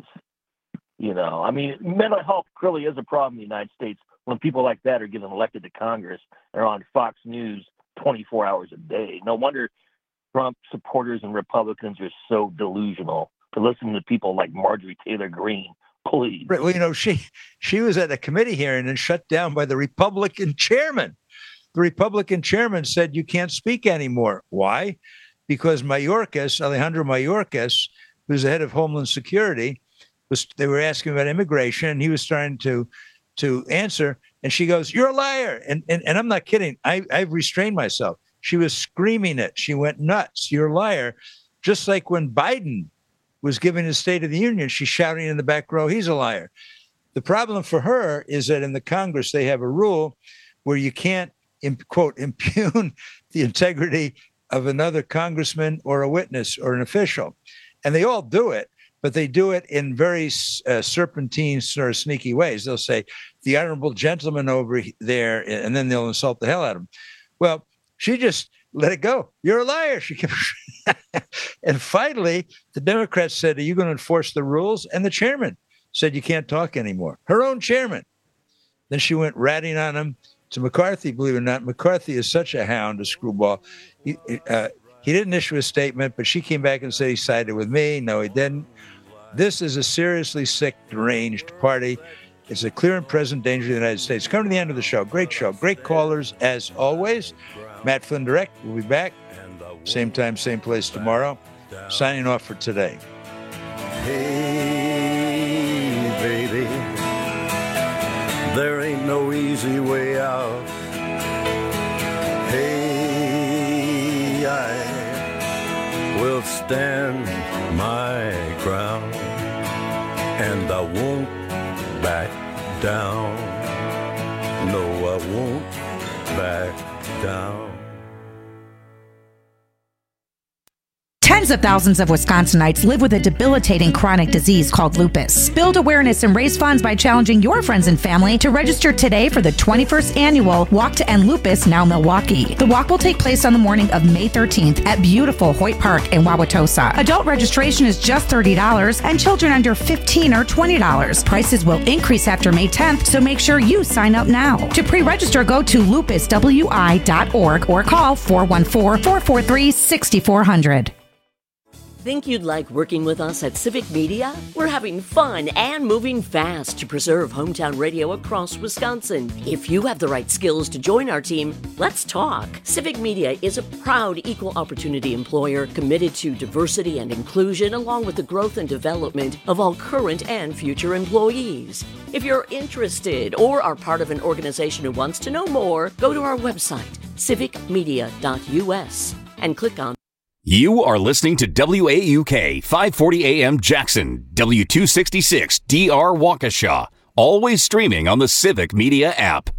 Speaker 13: I mean, mental health clearly is a problem in the United States when people like that are getting elected to Congress and are on Fox News 24 hours a day. No wonder Trump supporters and Republicans are so delusional for listening to people like Marjorie Taylor Greene. Please.
Speaker 17: Right. Well, she was at a committee hearing and shut down by the Republican chairman. The Republican chairman said you can't speak anymore. Why? Because Alejandro Mayorkas, who's the head of Homeland Security, they were asking about immigration, and he was trying to answer, and she goes, "You're a liar!" And I'm not kidding. I've restrained myself. She was screaming it. She went nuts. "You're a liar!" Just like when Biden was giving his State of the Union, she's shouting in the back row, "He's a liar." The problem for her is that in the Congress, they have a rule where you can't, quote, impugn the integrity of another congressman or a witness or an official. And they all do it, but they do it in very serpentine sort of sneaky ways. They'll say, "The honorable gentleman over there," and then they'll insult the hell out of him. Well, she just let it go. "You're a liar." She kept and finally, the Democrats said, "Are you going to enforce the rules?" And the chairman said, "You can't talk anymore." Her own chairman. Then she went ratting on him to McCarthy, believe it or not. McCarthy is such a hound, a screwball. He didn't issue a statement, but she came back and said he sided with me. No, he didn't. This is a seriously sick, deranged party. It's a clear and present danger to the United States. Coming to the end of the show. Great show. Great callers, as always. Matt Flynn Direct will be back. Same time, same place tomorrow. Signing off for today.
Speaker 15: Hey, baby, there ain't no easy way out. Hey, I will stand my ground, and I won't back down. No, I won't back down.
Speaker 16: Tens of thousands of Wisconsinites live with a debilitating chronic disease called lupus. Build awareness and raise funds by challenging your friends and family to register today for the 21st annual Walk to End Lupus Now Milwaukee. The walk will take place on the morning of May 13th at beautiful Hoyt Park in Wauwatosa. Adult registration is just $30 and children under 15 are $20. Prices will increase after May 10th, so make sure you sign up now. To pre-register, go to lupuswi.org or call 414-443-6400.
Speaker 23: Think you'd like working with us at Civic Media? We're having fun and moving fast to preserve hometown radio across Wisconsin. If you have the right skills to join our team, let's talk. Civic Media is a proud equal opportunity employer committed to diversity and inclusion, along with the growth and development of all current and future employees. If you're interested or are part of an organization who wants to know more, go to our website, civicmedia.us, and click on.
Speaker 1: You are listening to WAUK 540 AM Jackson, W266 DR Waukesha, always streaming on the Civic Media app.